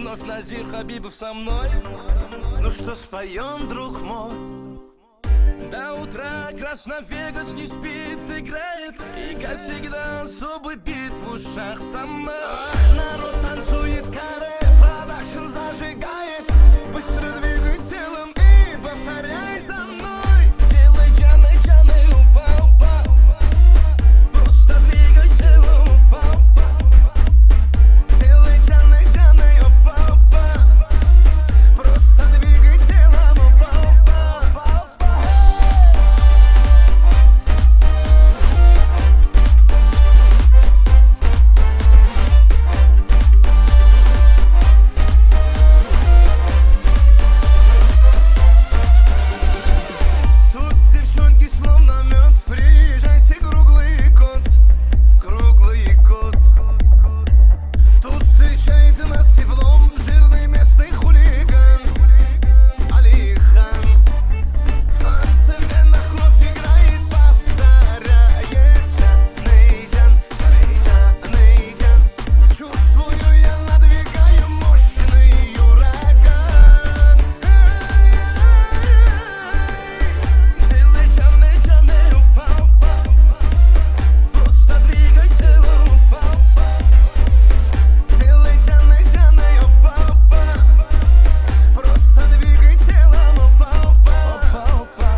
вновь Назир Хабибов со мной. Ну что споем, друг мой? До утра Красновегас не спит, играет. И как всегда особый бит в ушах со мной. Народ танцует каре, продакшн зажигает. Быстро двигай телом и повторяй за мной. Делай джаны, джаны, упа, упа. Просто двигай телом, упа, упа. Делай джаны, джаны, опа, опа. Просто двигай телом, опа, опа. Тут девчонки словно мед, приезжайте, круглый год, круглый год. Тут встречает нас теплом жирный местный хулиган Алихан. В танце венах кровь играет, повторяет Джаны, Джаны, Джан. Чувствую, я надвигаю мощный ураган. Делай джаны, джаны, упа, упа. Просто двигай телом, упа, упа. Делай джаны, джаны, опа, опа. Просто двигай телом, опа, опа. Опа, опа.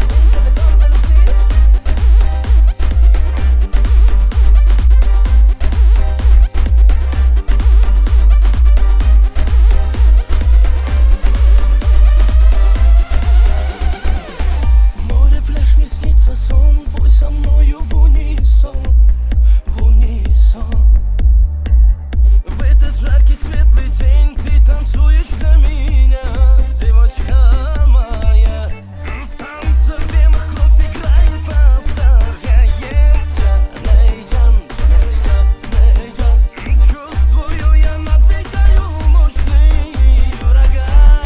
Море, пляж, мне снится сон. Будь со мною в унисон, в унисон. В этот жаркий светлый день ты танцуешь для меня, девочка моя. В танце в венах кровь играет, повторяем Джаны, Джан, Джаны, Джан. Чувствую, я надвигаю мощный ураган.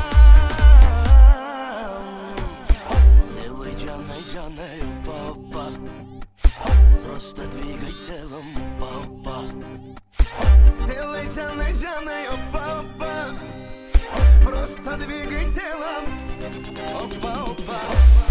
Делай джаны, джаны, упа, упа. Просто двигай телом, упа, упа. Делай джаны, джаны, опа, опа. Просто двигай телом. Опа, опа.